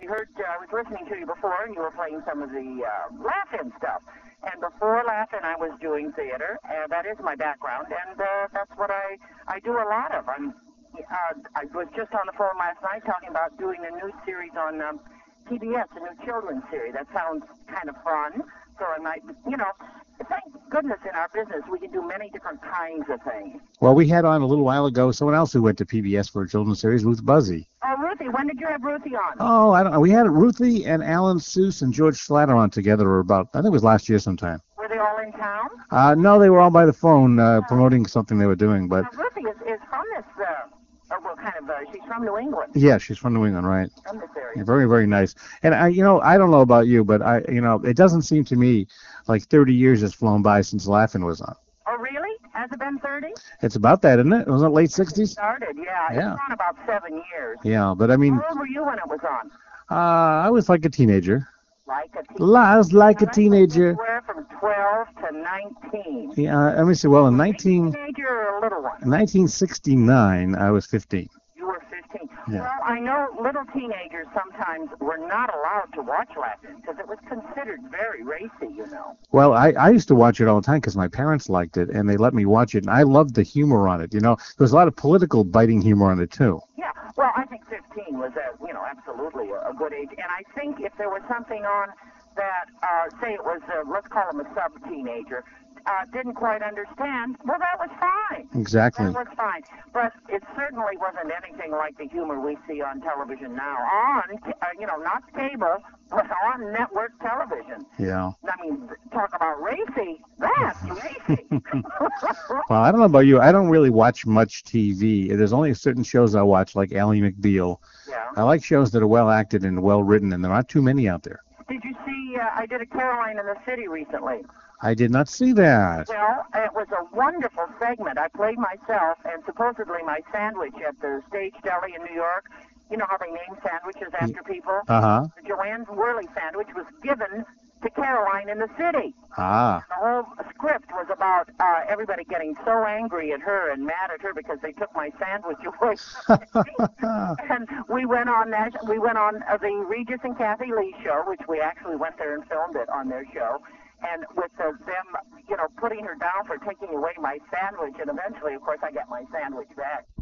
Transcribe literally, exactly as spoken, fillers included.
heard, uh, I was listening to you before, and you were playing some of the uh, Laugh-In stuff. And before Laugh-In, I was doing theater, and that is my background, and uh, that's what I, I do a lot of. I'm, uh, I was just on the phone last night talking about doing a new series on um, P B S, a new children's series. That sounds kind of fun, so I might, you know, thank goodness in our business we can do many different kinds of things. Well, we had on a little while ago someone else who went to P B S for a children's series, Ruth Buzzy. Oh, Ruthie, when did you have Ruthie on? Oh, I don't know. We had Ruthie and Alan Seuss and George Schlatter on together or about, I think it was last year sometime. Were they all in town? Uh, no, they were all by the phone uh, promoting something they were doing. But uh, Ruthie is, is from this, uh, uh, well, kind of, uh, she's from New England. Yeah, she's from New England, right? From this area. Yeah, very, very nice. And, I, you know, I don't know about you, but, I, you know, it doesn't seem to me like thirty years has flown by since Laugh-In was on. Oh, really? Has it been thirty? It's about that, isn't it? Wasn't it late sixties? Started, yeah. Yeah. It's on about seven years. Yeah, but I mean... How old were you when it was on? Uh, I was like a teenager. Like a teenager? I was like a now, teenager. Anywhere from twelve to nineteen. Yeah, let me see. Well, in nineteen... Teenager or a little one? In nineteen sixty-nine, I was fifteen. You were fifteen. Yeah. Well, I know little teenagers sometimes were not allowed to watch Laugh-In because it was considered very racy, you know. Well, I, I used to watch it all the time because my parents liked it, and they let me watch it, and I loved the humor on it. You know, there was a lot of political biting humor on it, too. Yeah, well, I think fifteen was, a, you know, absolutely a, a good age. And I think if there was something on that, uh, say it was, uh, let's call him a sub-teenager, uh, didn't quite understand, well, that was fine. Exactly. That was fine. But it certainly wasn't anything like the humor we see on television now. On, uh, you know, not cable, but on network television. Yeah. I mean, talk about racy. That's racy. Well, I don't know about you. I don't really watch much T V. There's only certain shows I watch, like Ally McBeal. Yeah. I like shows that are well acted and well written, and there aren't too many out there. Did you see, uh, I did a Caroline in the City recently. I did not see that. Well, it was a wonderful segment. I played myself, and supposedly my sandwich at the Stage Deli in New York, you know how they name sandwiches after people? Uh-huh. The Joanne's Whirly sandwich was given to Caroline in the City. Ah. The whole script was about uh, everybody getting so angry at her and mad at her because they took my sandwich away. And we went on that. We went on uh, the Regis and Kathy Lee show, which we actually went there and filmed it on their show. And with uh, them, you know, putting her down for taking away my sandwich, and eventually, of course, I get my sandwich back.